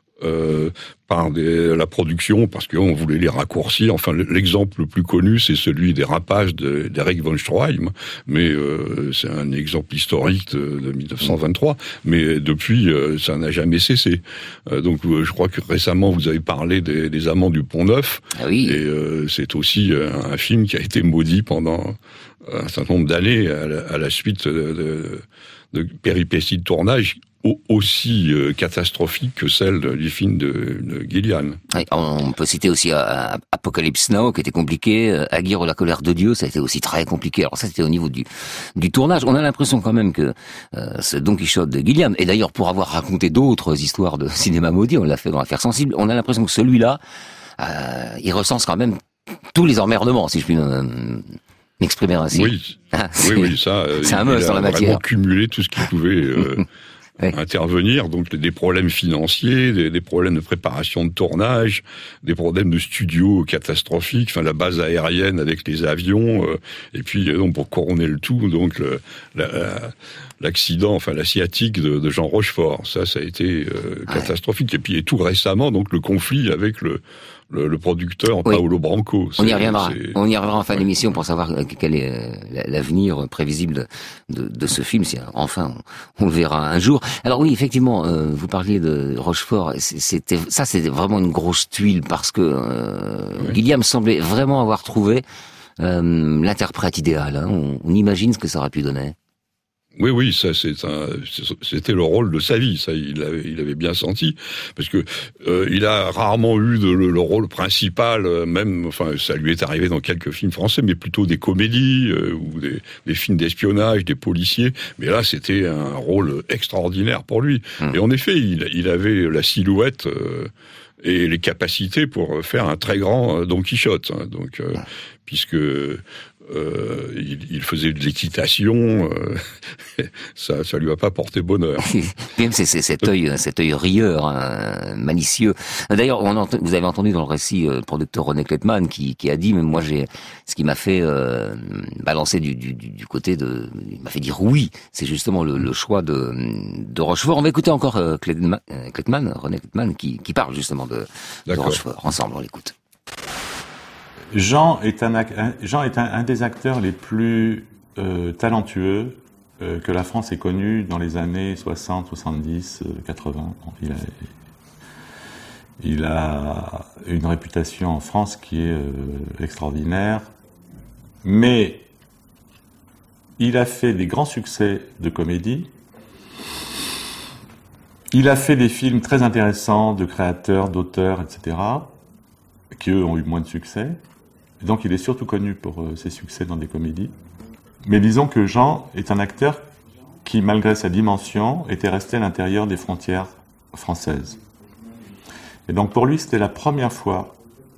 par la production, parce qu'on voulait les raccourcir. Enfin, l'exemple le plus connu, c'est celui des rapages d'Eric von Stroheim, mais c'est un exemple historique de 1923, mais depuis, ça n'a jamais cessé. Donc, je crois que récemment, vous avez parlé des Amants du Pont-Neuf, et c'est aussi un film qui a été maudit pendant un certain nombre d'années à la suite de péripéties de tournage aussi catastrophique que celle du film de Gillian. Oui, on peut citer aussi Apocalypse Now, qui était compliqué, Aguirre la colère de Dieu, ça a été aussi très compliqué. Alors ça, c'était au niveau du tournage. On a l'impression quand même que ce Don Quichotte de Gilliam, et d'ailleurs pour avoir raconté d'autres histoires de cinéma maudit, on l'a fait dans Affaires sensibles, on a l'impression que celui-là, il recense quand même tous les emmerdements, si je puis m'exprimer ainsi. Oui, ça, c'est un must dans la matière. Il a vraiment cumulé tout ce qui pouvait intervenir, donc des problèmes financiers, des problèmes de préparation de tournage, des problèmes de studio catastrophiques, enfin la base aérienne avec les avions, et puis donc pour couronner le tout, donc l'accident, enfin la sciatique de Jean Rochefort, ça a été catastrophique. Et puis et tout récemment, donc le conflit avec le producteur Paolo Branco. On y reviendra. On y reviendra en fin d'émission pour savoir quel est l'avenir prévisible de ce film. Si enfin on le verra un jour. Alors oui, effectivement, vous parliez de Rochefort. C'était vraiment une grosse tuile parce que Gilliam semblait vraiment avoir trouvé l'interprète idéal. On imagine ce que ça aurait pu donner. Oui, ça c'était le rôle de sa vie, ça il avait bien senti, parce que il a rarement eu le rôle principal, même, enfin ça lui est arrivé dans quelques films français, mais plutôt des comédies ou des films d'espionnage, des policiers. Mais là c'était un rôle extraordinaire pour lui. Et en effet, il avait la silhouette et les capacités pour faire un très grand Don Quichotte. Donc puisque il faisait de l'équitation, ça lui a pas porté bonheur. Même c'est cet œil rieur, malicieux. D'ailleurs, vous avez entendu dans le récit le producteur René Klettmann qui a dit, mais moi ce qui m'a fait balancer du côté il m'a fait dire oui, c'est justement le choix de Rochefort. On va écouter encore René Klettmann qui parle justement de Rochefort. Ensemble, on l'écoute. Jean est un des acteurs les plus talentueux que la France est connue dans les années 60, 70, 80. Il a une réputation en France qui est extraordinaire, mais il a fait des grands succès de comédie. Il a fait des films très intéressants de créateurs, d'auteurs, etc., qui eux ont eu moins de succès. Et donc il est surtout connu pour ses succès dans des comédies. Mais disons que Jean est un acteur qui, malgré sa dimension, était resté à l'intérieur des frontières françaises. Et donc pour lui, c'était la première fois,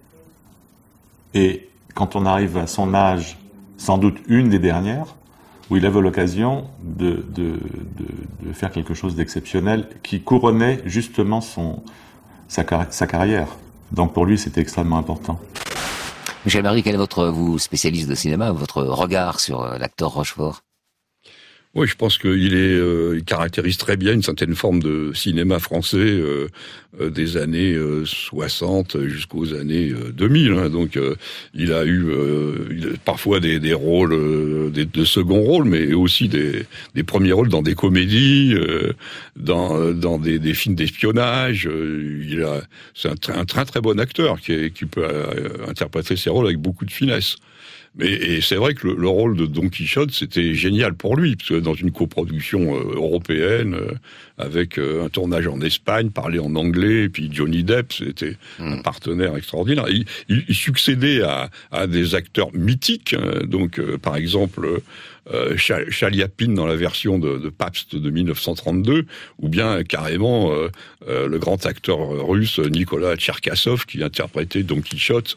et quand on arrive à son âge, sans doute une des dernières, où il avait l'occasion de faire quelque chose d'exceptionnel qui couronnait justement sa carrière. Donc pour lui, c'était extrêmement important. Michel Marie, quel est vous spécialiste de cinéma, votre regard sur l'acteur Rochefort? Oui, je pense il caractérise très bien une certaine forme de cinéma français des années 60 jusqu'aux années 2000. Hein. Donc, il a eu parfois des rôles, de second rôle, mais aussi des premiers rôles dans des comédies, dans des films d'espionnage. C'est un très très bon acteur qui peut interpréter ses rôles avec beaucoup de finesse. Et c'est vrai que le rôle de Don Quichotte, c'était génial pour lui, parce que dans une coproduction européenne, avec un tournage en Espagne, parlé en anglais, et puis Johnny Depp, c'était un partenaire extraordinaire. Il succédait à des acteurs mythiques, donc par exemple Chaliapine dans la version de Pabst de 1932, ou bien carrément le grand acteur russe Nicolas Tcherkassov qui interprétait Don Quichotte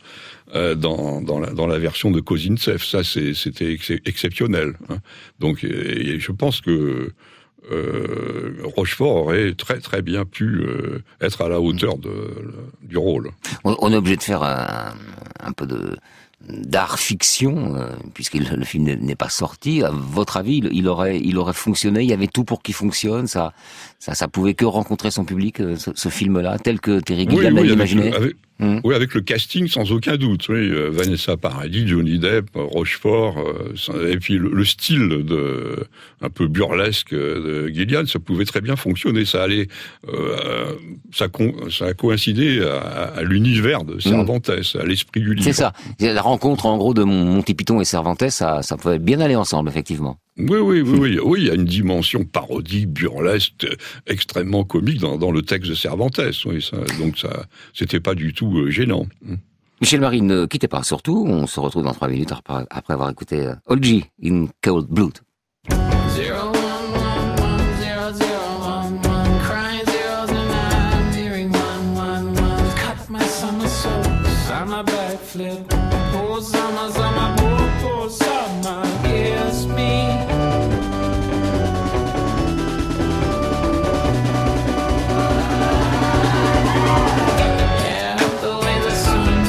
dans la version de Kozintsev. Ça, c'était exceptionnel. Hein. Donc, et je pense que Rochefort aurait très très bien pu être à la hauteur du rôle. On est obligé de faire un peu d'art fiction, puisque le film n'est pas sorti. À votre avis, il aurait fonctionné? Il y avait tout pour qu'il fonctionne. Ça pouvait que rencontrer son public, ce film-là, tel que Terry Gilliam l'avait imaginé. Oui, avec le casting, sans aucun doute. Oui, Vanessa Paradis, Johnny Depp, Rochefort, et puis le style un peu burlesque de Gilliam, ça pouvait très bien fonctionner. Ça allait, ça a coïncidé à l'univers de Cervantes, à l'esprit du livre. C'est ça. La rencontre, en gros, de Monty Python et Cervantes, ça pouvait bien aller ensemble, effectivement. Oui, il y a une dimension parodique, burlesque, extrêmement comique dans le texte de Cervantes. Oui, donc c'était pas du tout gênant. Michel Marie, ne quittez pas. Surtout, on se retrouve dans 3 minutes après avoir écouté Olgi in Cold Blood.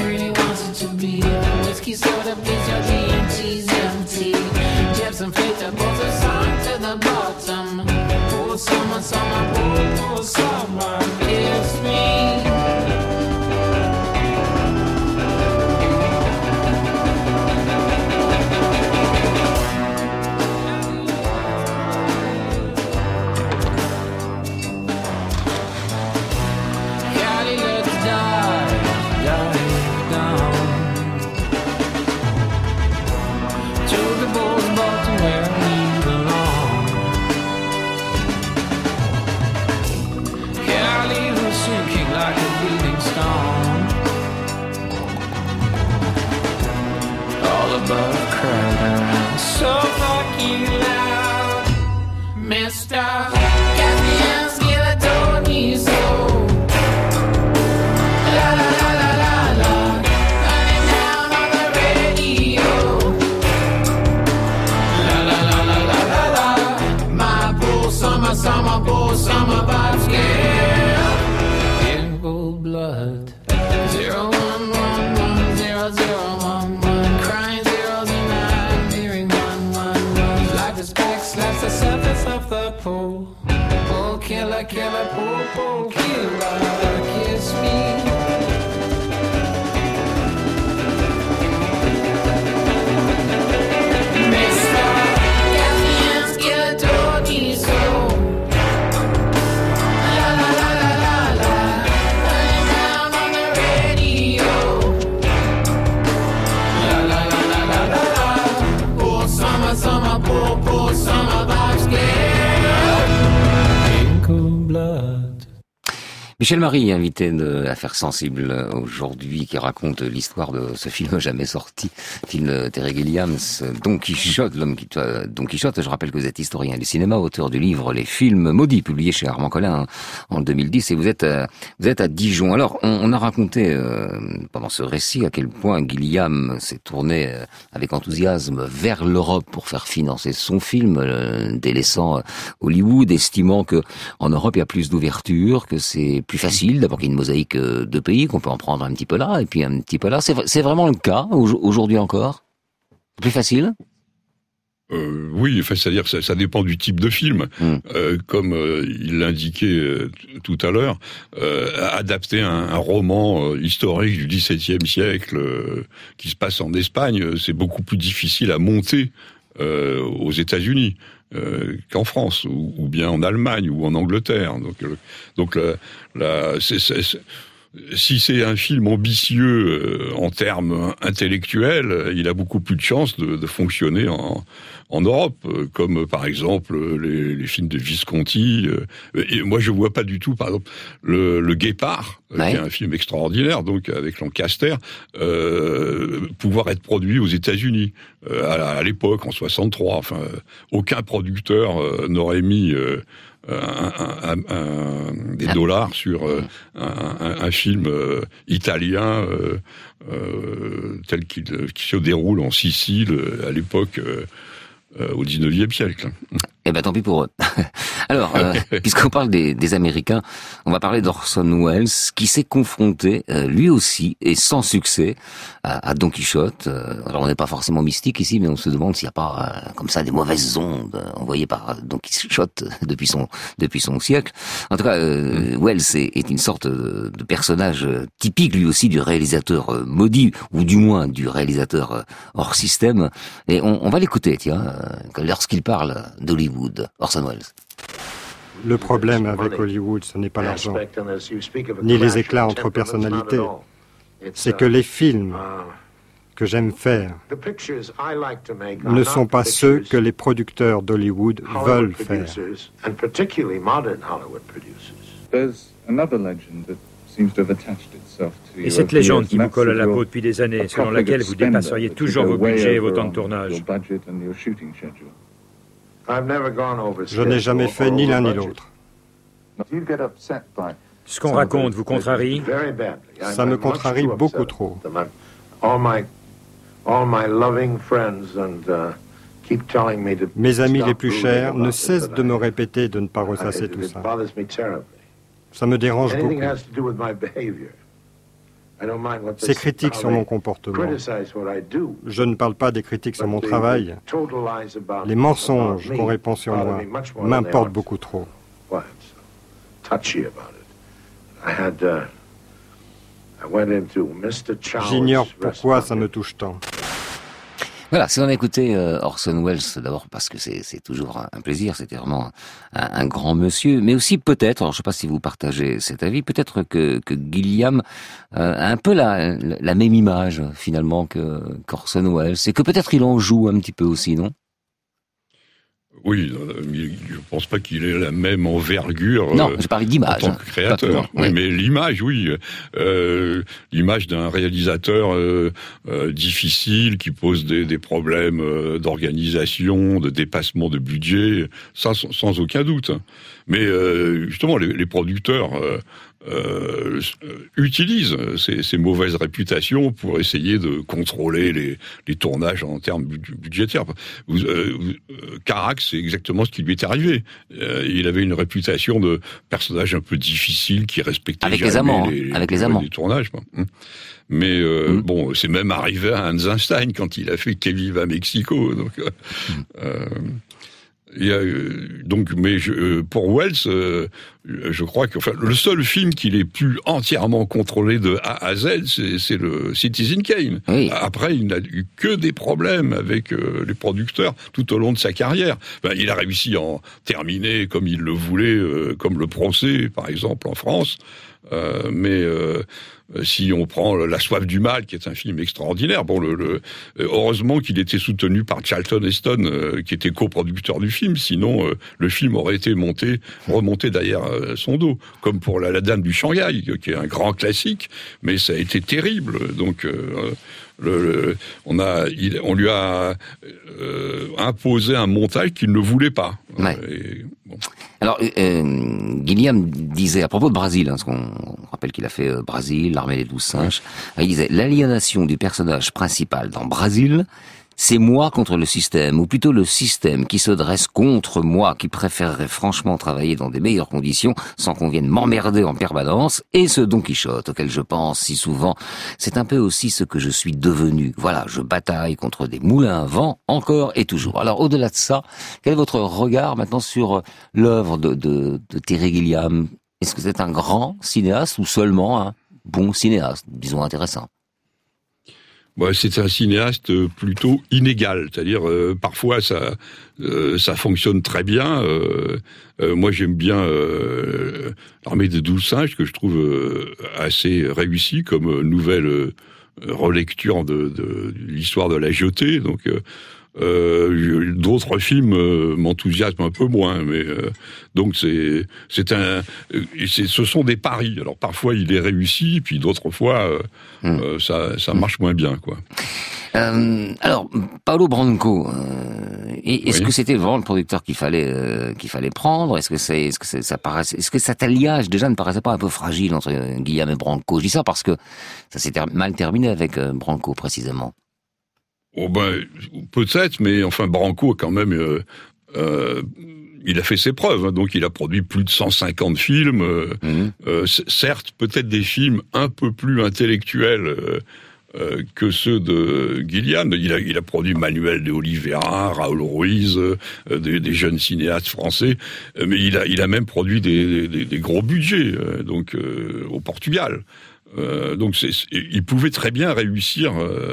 Some faith up Michel Marie, invité de Affaires sensibles aujourd'hui, qui raconte l'histoire de ce film jamais sorti, film Terry Gilliam, Don Quichotte, l'homme qui tue Don Quichotte. Je rappelle que vous êtes historien du cinéma, auteur du livre Les films maudits, publié chez Armand Collin en 2010, et vous êtes à Dijon. Alors, on a raconté pendant ce récit à quel point Gilliam s'est tourné avec enthousiasme vers l'Europe pour faire financer son film, délaissant Hollywood, estimant que en Europe il y a plus d'ouverture, que c'est plus facile, d'abord qu'il y a une mosaïque de pays, qu'on peut en prendre un petit peu là et puis un petit peu là. C'est vraiment le cas aujourd'hui encore? Plus facile? Oui, enfin, c'est-à-dire que ça dépend du type de film. Comme il l'indiquait tout à l'heure, adapter un roman historique du XVIIe siècle qui se passe en Espagne, c'est beaucoup plus difficile à monter aux États-Unis qu'en France, ou bien en Allemagne ou en Angleterre. Donc si c'est un film ambitieux en termes intellectuels, il a beaucoup plus de chances de fonctionner en Europe, comme par exemple les films de Visconti. Et moi, je vois pas du tout, par exemple, le Guépard, qui est un film extraordinaire, donc avec Lancaster, pouvoir être produit aux États-Unis à l'époque, en 63. Enfin, aucun producteur n'aurait mis des dollars sur un film italien tel qu'il se déroule en Sicile à l'époque au 19e siècle. Eh ben tant pis pour eux. Alors, puisqu'on parle des Américains, on va parler d'Orson Welles, qui s'est confronté, lui aussi, et sans succès, à Don Quichotte. Alors on n'est pas forcément mystique ici, mais on se demande s'il n'y a pas, comme ça, des mauvaises ondes envoyées par Don Quichotte depuis son siècle. En tout cas, Welles est une sorte de personnage typique, lui aussi, du réalisateur maudit, ou du moins du réalisateur hors système. Et on va l'écouter, tiens, lorsqu'il parle d'Hollywood, Orson Welles. Le problème avec Hollywood, ce n'est pas l'argent, ni les éclats entre personnalités. C'est que les films que j'aime faire ne sont pas ceux que les producteurs d'Hollywood veulent faire. Et cette légende qui vous colle à la peau depuis des années, selon laquelle vous dépasseriez toujours vos budgets et vos temps de tournage. Je n'ai jamais fait ni l'un ni l'autre. Ce qu'on raconte vous contrarie? Ça me contrarie beaucoup trop. Mes amis les plus chers ne cessent de me répéter de ne pas ressasser tout ça. Ça me dérange beaucoup. Ces critiques sur mon comportement. Je ne parle pas des critiques sur mon travail. Les mensonges qu'on répand sur moi m'importent beaucoup trop. J'ignore pourquoi ça me touche tant. Voilà, si on a écouté Orson Welles, d'abord parce que c'est toujours un plaisir, c'était vraiment un grand monsieur, mais aussi peut-être, alors je ne sais pas si vous partagez cet avis, peut-être que Gilliam a un peu la même image finalement qu'Orson Welles, et que peut-être il en joue un petit peu aussi, non? Oui, je ne pense pas qu'il ait la même envergure. Non, je parlais d'image. En tant que créateur. Oui, mais l'image, oui. L'image d'un réalisateur difficile, qui pose des problèmes d'organisation, de dépassement de budget, ça sans aucun doute. Mais justement, les producteurs utilisent ces mauvaises réputations pour essayer de contrôler les tournages en termes budgétaires. Carax, c'est exactement ce qui lui est arrivé. Il avait une réputation de personnage un peu difficile qui respectait avec les amants, les tournages. Mais bon, c'est même arrivé à Hans Einstein quand il a fait Que Viva Mexico. Donc, pour Welles, je crois que le seul film qu'il ait pu entièrement contrôler de A à Z, c'est le Citizen Kane. Oui. Après, il n'a eu que des problèmes avec les producteurs tout au long de sa carrière. Il a réussi à en terminer comme il le voulait, comme Le Procès, par exemple, en France. Mais si on prend La Soif du mal, qui est un film extraordinaire, heureusement qu'il était soutenu par Charlton Heston, qui était coproducteur du film, sinon le film aurait été remonté d'ailleurs son dos, comme pour la Dame du Shanghai, qui est un grand classique, mais ça a été terrible. Donc on lui a imposé un montage qu'il ne voulait pas. Ouais. Alors, Gilliam disait, à propos de Brésil, parce qu'on rappelle qu'il a fait Brésil, l'Armée des 12 singes, il disait, l'aliénation du personnage principal dans Brésil, c'est moi contre le système, ou plutôt le système qui se dresse contre moi, qui préférerait franchement travailler dans des meilleures conditions, sans qu'on vienne m'emmerder en permanence, et ce Don Quichotte auquel je pense si souvent, c'est un peu aussi ce que je suis devenu. Voilà, je bataille contre des moulins à vent, encore et toujours. Alors, au-delà de ça, quel est votre regard maintenant sur l'œuvre de Terry Gilliam? Est-ce que c'est un grand cinéaste ou seulement un bon cinéaste, disons intéressant? C'est un cinéaste plutôt inégal, c'est-à-dire parfois ça fonctionne très bien. Moi j'aime bien l'Armée des 12 singes, que je trouve assez réussi comme nouvelle relecture de l'histoire de la jetée. Donc d'autres films m'enthousiasment un peu moins, mais donc ce sont des paris. Alors parfois il est réussi, puis d'autres fois ça marche moins bien, quoi. Alors Paolo Branco, est-ce que c'était vraiment le producteur qu'il fallait prendre? Est-ce que cet alliage déjà ne paraissait pas un peu fragile entre Gilliam et Branco? Je dis ça parce que ça s'est mal terminé avec Branco précisément. Peut-être, mais enfin Branco a quand même il a fait ses preuves, hein, donc il a produit plus de 150 films, certes peut-être des films un peu plus intellectuels que ceux de Gilliam. Il a produit Manuel de Oliveira, Raoul Ruiz, des jeunes cinéastes français, mais il a même produit des gros budgets, donc au Portugal. Donc il pouvait très bien réussir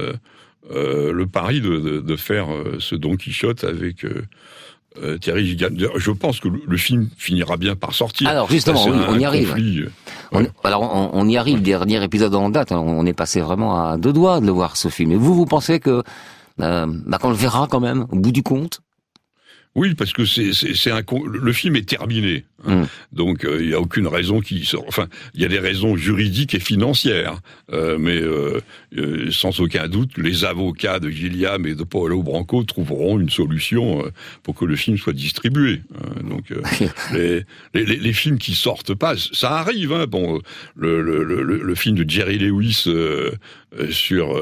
le pari de faire ce Don Quichotte avec Terry Gilliam. Je pense que le film finira bien par sortir. Alors justement, on y arrive. On y arrive, dernier épisode en date, on est passé vraiment à deux doigts de le voir, ce film. Et vous pensez que qu'on le verra quand même, au bout du compte? Oui, parce que le film est terminé. Hein. Donc il y a aucune raison il y a des raisons juridiques et financières, mais sans aucun doute, les avocats de Gilliam et de Paolo Branco trouveront une solution pour que le film soit distribué. Donc les films qui sortent pas, ça arrive. Hein. Bon, le film de Jerry Lewis sur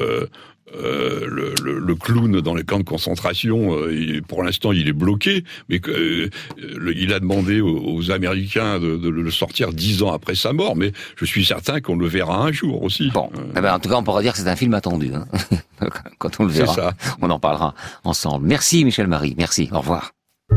le clown dans les camps de concentration, pour l'instant il est bloqué, mais il a demandé aux Américains de le sortir 10 ans après sa mort, mais je suis certain qu'on le verra un jour aussi. Bon, en tout cas on pourra dire que c'est un film attendu, hein. Quand on le verra, ça. On en parlera ensemble. Merci Michel Marie, merci, au revoir.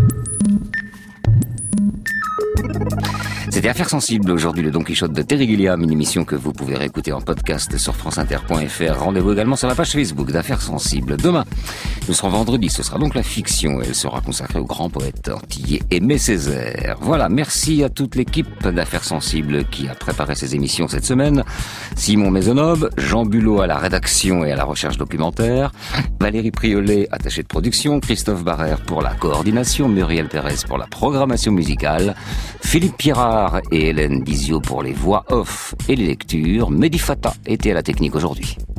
C'était Affaires sensibles aujourd'hui, le Don Quichotte de Terry Gilliam, une émission que vous pouvez réécouter en podcast sur franceinter.fr. Rendez-vous également sur la page Facebook d'Affaires sensibles. Demain, nous serons vendredi, ce sera donc la fiction et elle sera consacrée au grand poète antillais Aimé Césaire. Voilà, merci à toute l'équipe d'Affaires sensibles qui a préparé ces émissions cette semaine. Simon Maisonneuve, Jean Bulot à la rédaction et à la recherche documentaire, Valérie Priolet, attachée de production, Christophe Barrère pour la coordination, Muriel Pérez pour la programmation musicale, Philippe Pirard et Hélène Bizio pour les voix off et les lectures. Mehdi Fata était à la technique aujourd'hui.